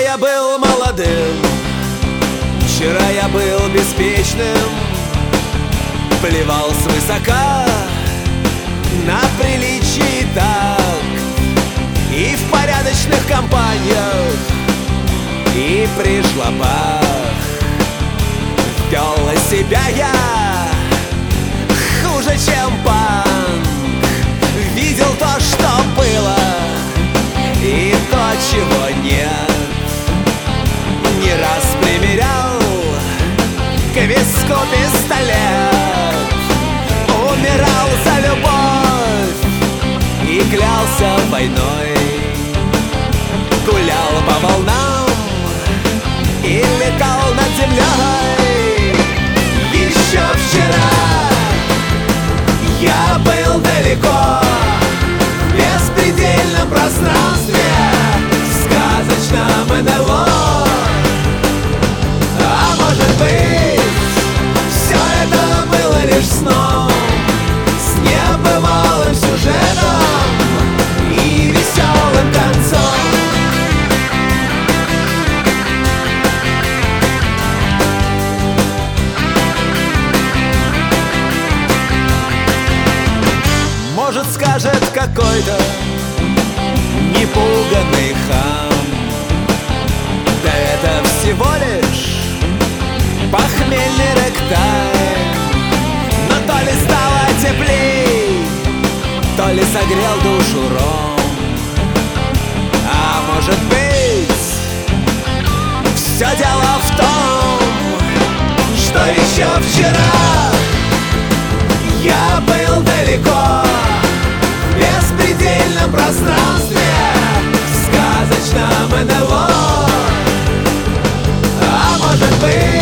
я был молодым, вчера я был беспечным, плевал свысока на приличие и так, и в порядочных компаниях, и при жлобах. Вел себя я хуже, чем панк. Видел то, что было, и то, чего нет. Не раз примерял к виску пистолет, умирал за любовь и клялся войной. Гулял по волнам и летал над землей. Еще вчера я был далеко, в беспредельном пространстве, в сказочном НЛО. А может быть, все это было лишь сном, с небывалым сюжетом и веселым концом. Может, скажет какой-то непуганный хам: да это всего лишь похмельный рэктайм. Но то ли стало теплей, то ли согрел душу ром. А может быть, все дело в том, что еще вчера я был далеко, в беспредельном пространстве, в сказочном НЛО. А может быть,